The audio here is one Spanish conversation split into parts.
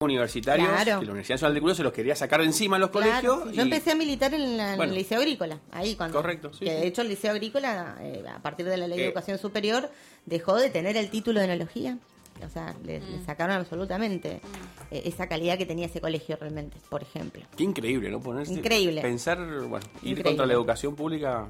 universitarios, Claro. que la Universidad Nacional de Cuyo se los quería sacar de encima a los Claro, colegios. sí. Yo empecé a militar en el Liceo Agrícola, ahí cuando... Correcto, sí, que sí. de hecho el Liceo Agrícola, a partir de la Ley de Educación Superior, dejó de tener el título de enología. O sea, le sacaron absolutamente esa calidad que tenía ese colegio realmente, por ejemplo. Qué increíble, ¿no? Ponerse, Increíble. Pensar, bueno, ir Increíble. contra la educación pública.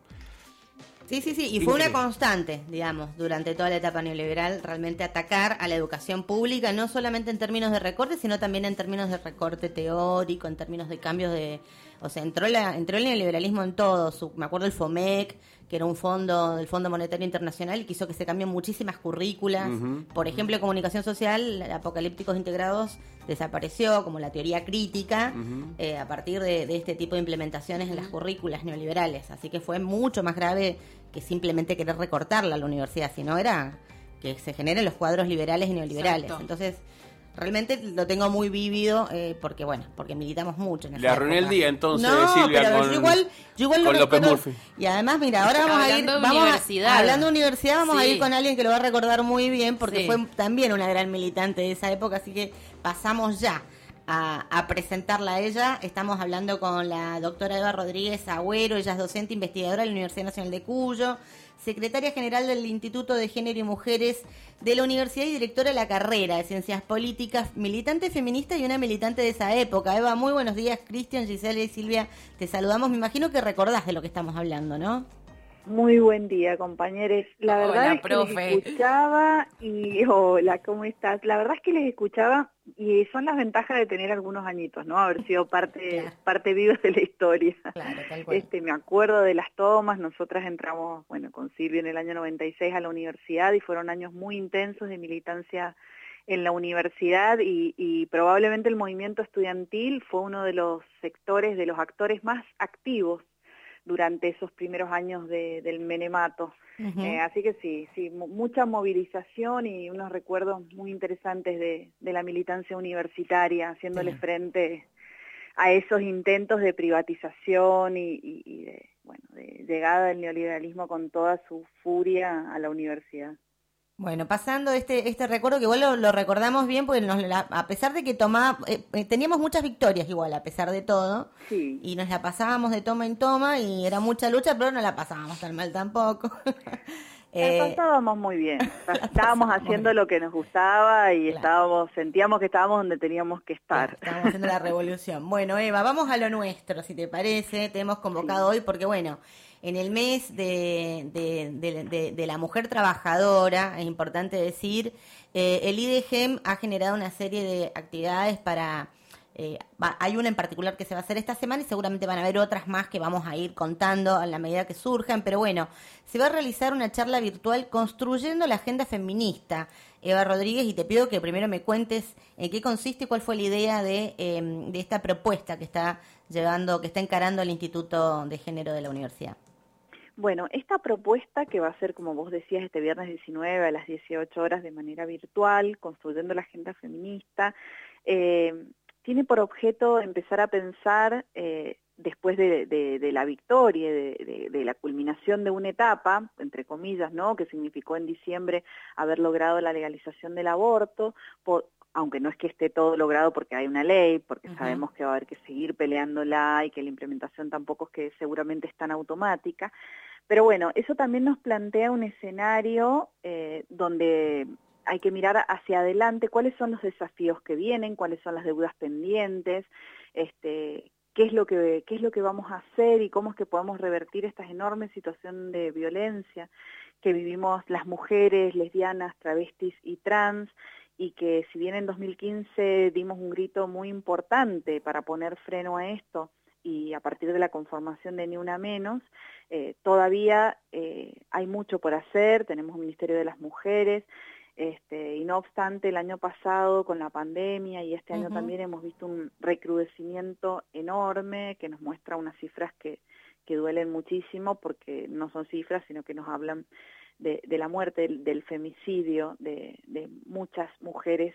Sí, y fue una constante, digamos, durante toda la etapa neoliberal, realmente atacar a la educación pública, no solamente en términos de recorte, sino también en términos de recorte teórico, en términos de cambios de... O sea, entró el neoliberalismo en todo. Me acuerdo el FOMEC, que era un fondo del Fondo Monetario Internacional, y que hizo que se cambien muchísimas currículas. Por ejemplo, comunicación social, apocalípticos integrados desapareció, como la teoría crítica, a partir de este tipo de implementaciones en las currículas neoliberales. Así que fue mucho más grave que simplemente querer recortarla a la universidad, sino era que se generen los cuadros liberales y neoliberales. Exacto. Entonces, realmente lo tengo muy vívido, porque militamos mucho en esa Le arruiné época. el día entonces, No, Silvia, pero con, yo igual con lo López recuerdo. Murphy. Y además, mira, ahora vamos Hablando a de ir, universidad. hablando de universidad, vamos a Sí. ir con alguien que lo va a recordar muy bien, porque Sí. fue también una gran militante de esa época, así que pasamos ya a presentarla a ella. Estamos hablando con la doctora Eva Rodríguez Agüero. Ella es docente investigadora de la Universidad Nacional de Cuyo, secretaria general del Instituto de Género y Mujeres de la Universidad y directora de la carrera de Ciencias Políticas, militante feminista y una militante de esa época. Eva, muy buenos días. Cristian, Gisela y Silvia, te saludamos. Me imagino que recordás de lo que estamos hablando, ¿no? Muy buen día, compañeros. La verdad Hola, es que profe. les escuchaba y hola, ¿cómo estás? La verdad es que les escuchaba y son las ventajas de tener algunos añitos, ¿no? Haber sido Claro. parte viva de la historia. Claro, tal cual. Me acuerdo de las tomas. Nosotras entramos, con Silvia en el año 96 a la universidad y fueron años muy intensos de militancia en la universidad y probablemente el movimiento estudiantil fue uno de los sectores, de los actores más activos durante esos primeros años del menemato. Así que sí, mucha movilización y unos recuerdos muy interesantes de la militancia universitaria, haciéndole frente a esos intentos de privatización y de llegada del neoliberalismo con toda su furia a la universidad. Bueno, pasando este recuerdo que igual lo recordamos bien, porque a pesar de que teníamos muchas victorias igual, a pesar de todo, Sí. y nos la pasábamos de toma en toma, y era mucha lucha, pero no la pasábamos tan mal tampoco. La pasábamos muy bien, estábamos haciendo lo que nos gustaba y sentíamos que estábamos donde teníamos que estar. Estábamos haciendo la revolución. Bueno, Eva, vamos a lo nuestro, si te parece. Te hemos convocado hoy porque, en el mes de la mujer trabajadora, es importante decir, el IDGEM ha generado una serie de actividades para... hay una en particular que se va a hacer esta semana y seguramente van a haber otras más que vamos a ir contando a la medida que surjan, pero se va a realizar una charla virtual construyendo la agenda feminista. Eva Rodríguez, y te pido que primero me cuentes en qué consiste y cuál fue la idea de esta propuesta que está encarando el Instituto de Género de la Universidad. Bueno, esta propuesta que va a ser, como vos decías, este viernes 19 a las 18 horas de manera virtual, construyendo la agenda feminista, tiene por objeto empezar a pensar, después de la victoria, de la culminación de una etapa, entre comillas, ¿no?, que significó en diciembre haber logrado la legalización del aborto, aunque no es que esté todo logrado porque hay una ley, porque sabemos que va a haber que seguir peleándola y que la implementación tampoco es que seguramente es tan automática. Pero eso también nos plantea un escenario donde hay que mirar hacia adelante cuáles son los desafíos que vienen, cuáles son las deudas pendientes, qué es lo que vamos a hacer y cómo es que podemos revertir esta enorme situación de violencia que vivimos las mujeres lesbianas, travestis y trans, y que si bien en 2015 dimos un grito muy importante para poner freno a esto, y a partir de la conformación de Ni Una Menos, todavía hay mucho por hacer. Tenemos un Ministerio de las Mujeres, y no obstante el año pasado con la pandemia y este año también hemos visto un recrudecimiento enorme que nos muestra unas cifras que duelen muchísimo, porque no son cifras, sino que nos hablan de la muerte, del femicidio de muchas mujeres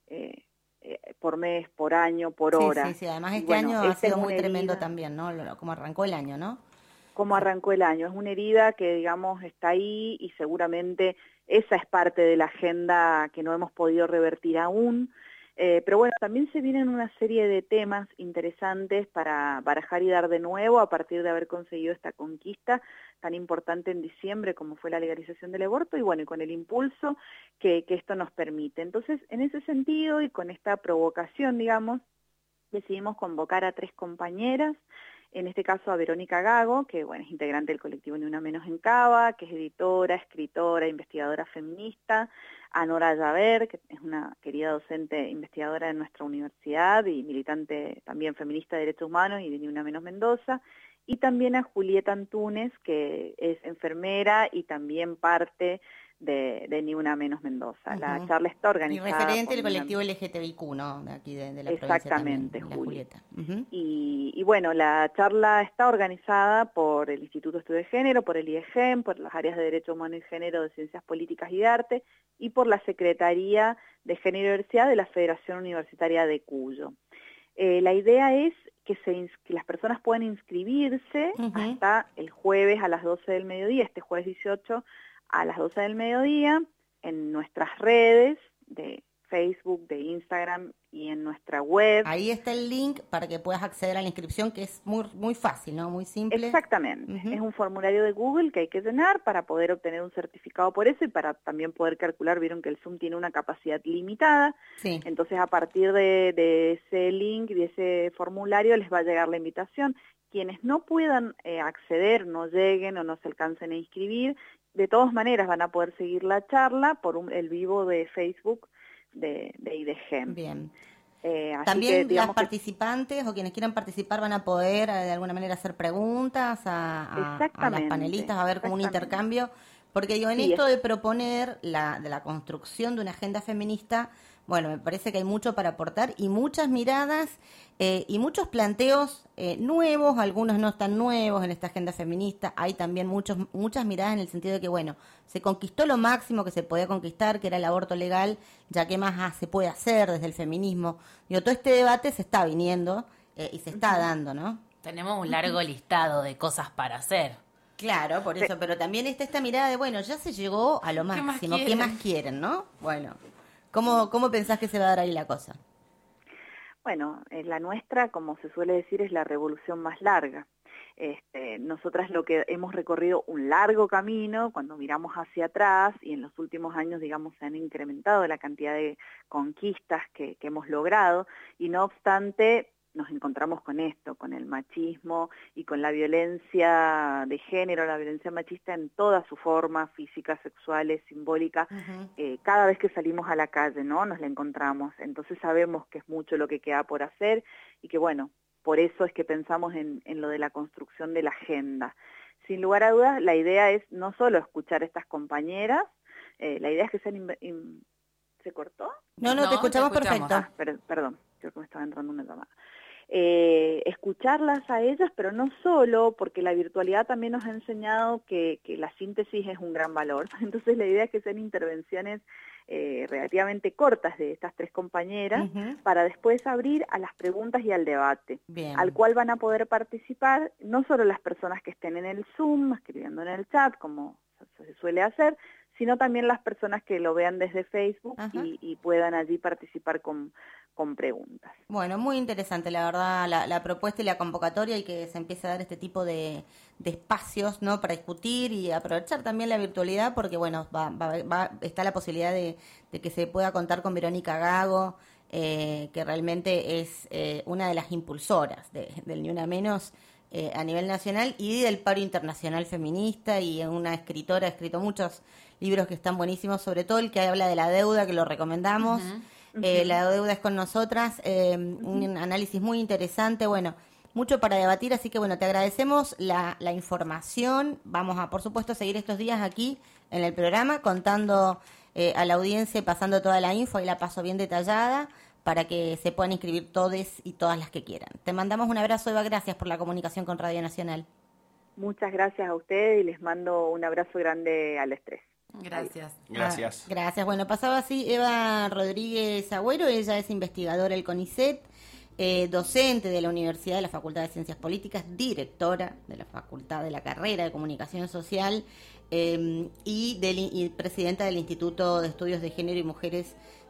por mes, por año, por hora. Sí, además este año ha sido muy tremendo también, ¿no? Como arrancó el año, ¿no? Como arrancó el año. Es una herida que, digamos, está ahí y seguramente esa es parte de la agenda que no hemos podido revertir aún. Pero bueno, también se vienen una serie de temas interesantes para barajar y dar de nuevo a partir de haber conseguido esta conquista tan importante en diciembre como fue la legalización del aborto y bueno, y con el impulso que esto nos permite. Entonces, en ese sentido y con esta provocación, digamos, decidimos convocar a 3 compañeras, en este caso a Verónica Gago, que bueno, es integrante del colectivo Ni Una Menos en Cava, que es editora, escritora, investigadora feminista, a Nora Llaver, que es una querida docente investigadora de nuestra universidad y militante también feminista de derechos humanos y de Ni Una Menos Mendoza, y también a Julieta Antunes, que es enfermera y también parte de Ni Una Menos Mendoza. La charla está organizada. Y referente del colectivo LGTBIQ, ¿no? De aquí de la exactamente, provincia también, Julieta. Y bueno, la charla está organizada por el Instituto de Estudio de Género, por el IEGEM, por las áreas de Derecho Humano y Género, de Ciencias Políticas y de Arte, y por la Secretaría de Género y Diversidad de la Federación Universitaria de Cuyo. La idea es que las personas puedan inscribirse hasta el jueves a las 12 del mediodía, este jueves 18 a las 12 del mediodía, en nuestras redes de Facebook, de Instagram y en nuestra web. Ahí está el link para que puedas acceder a la inscripción, que es muy fácil, ¿no? Muy simple. Exactamente. Es un formulario de Google que hay que llenar para poder obtener un certificado por eso y para también poder calcular. Vieron que el Zoom tiene una capacidad limitada. Sí. Entonces, a partir de ese link y de ese formulario les va a llegar la invitación. Quienes no puedan acceder, no lleguen o no se alcancen a inscribir, de todas maneras van a poder seguir la charla por el vivo de Facebook de IDGEM. Bien. También las participantes o quienes quieran participar van a poder de alguna manera hacer preguntas a las panelistas, a ver como un intercambio, porque digo, en esto de proponer de la construcción de una agenda feminista, bueno, me parece que hay mucho para aportar y muchas miradas y muchos planteos nuevos, algunos no tan nuevos en esta agenda feminista. Hay también muchas miradas en el sentido de que, bueno, se conquistó lo máximo que se podía conquistar, que era el aborto legal, ya que más se puede hacer desde el feminismo. Digo, todo este debate se está viniendo y se está dando, ¿no? Tenemos un largo listado de cosas para hacer. Claro, por eso, pero también está esta mirada de, bueno, ya se llegó a lo máximo, ¿qué más quieren, no? Bueno, ¿cómo pensás que se va a dar ahí la cosa? Bueno, la nuestra, como se suele decir, es la revolución más larga. Nosotras lo que hemos recorrido un largo camino, cuando miramos hacia atrás, y en los últimos años, digamos, se han incrementado la cantidad de conquistas que hemos logrado, y no obstante, nos encontramos con esto, con el machismo y con la violencia de género, la violencia machista en todas sus formas, físicas, sexuales, simbólicas. Cada vez que salimos a la calle, ¿no? Nos la encontramos. Entonces sabemos que es mucho lo que queda por hacer y que, bueno, por eso es que pensamos en lo de la construcción de la agenda. Sin lugar a dudas, la idea es no solo escuchar a estas compañeras, la idea es que sean... ¿Se cortó? No, te escuchamos perfecto. Perdón, creo que me estaba entrando una llamada. Escucharlas a ellas, pero no solo, porque la virtualidad también nos ha enseñado que la síntesis es un gran valor. Entonces la idea es que sean intervenciones relativamente cortas de estas 3 compañeras para después abrir a las preguntas y al debate, al cual van a poder participar no solo las personas que estén en el Zoom, escribiendo en el chat, como se suele hacer, sino también las personas que lo vean desde Facebook y puedan allí participar con preguntas. Bueno, muy interesante, la verdad, la propuesta y la convocatoria y que se empiece a dar este tipo de espacios, ¿no? Para discutir y aprovechar también la virtualidad, porque, bueno, está la posibilidad de que se pueda contar con Verónica Gago, que realmente es una de las impulsoras del Ni Una Menos a nivel nacional y del paro internacional feminista, y una escritora, ha escrito muchos libros que están buenísimos, sobre todo el que habla de la deuda, que lo recomendamos. La deuda es con nosotras, un análisis muy interesante, bueno, mucho para debatir, así que bueno, te agradecemos la información. Vamos a, por supuesto, seguir estos días aquí en el programa contando a la audiencia y pasando toda la info, y la paso bien detallada para que se puedan inscribir todes y todas las que quieran. Te mandamos un abrazo, Eva, gracias por la comunicación con Radio Nacional. Muchas gracias a ustedes y les mando un abrazo grande al estrés. Gracias. Gracias. Gracias. Bueno, pasaba así Eva Rodríguez Agüero, ella es investigadora del CONICET, docente de la Universidad de la Facultad de Ciencias Políticas, directora de la Facultad de la Carrera de Comunicación Social y presidenta del Instituto de Estudios de Género y Mujeres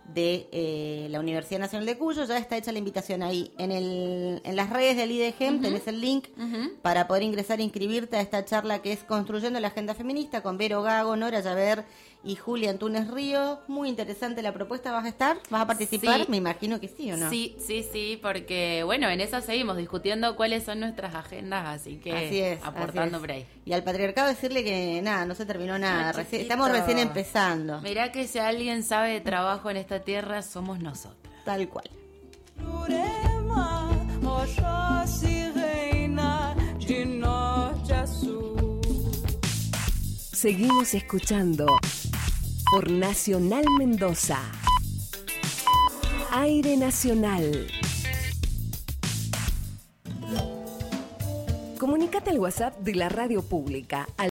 de la Universidad Nacional de Cuyo. Ya está hecha la invitación ahí. En las redes del IDGEM tenés el link para poder ingresar e inscribirte a esta charla que es Construyendo la Agenda Feminista con Vero Gago, Nora Llaver y Julia Antunes Ríos. Muy interesante la propuesta. ¿Vas a estar? ¿Vas a participar? Sí. Me imagino que sí, ¿o no? Sí, porque bueno, en eso seguimos discutiendo cuáles son nuestras agendas, así que aportando por ahí. Y al patriarcado decirle que nada, no se terminó nada. No, Estamos recién empezando. Mirá que si alguien sabe de trabajo en esta tierra, somos nosotras. Tal cual. Seguimos escuchando por Nacional Mendoza. Aire Nacional. Comunícate al WhatsApp de la radio pública al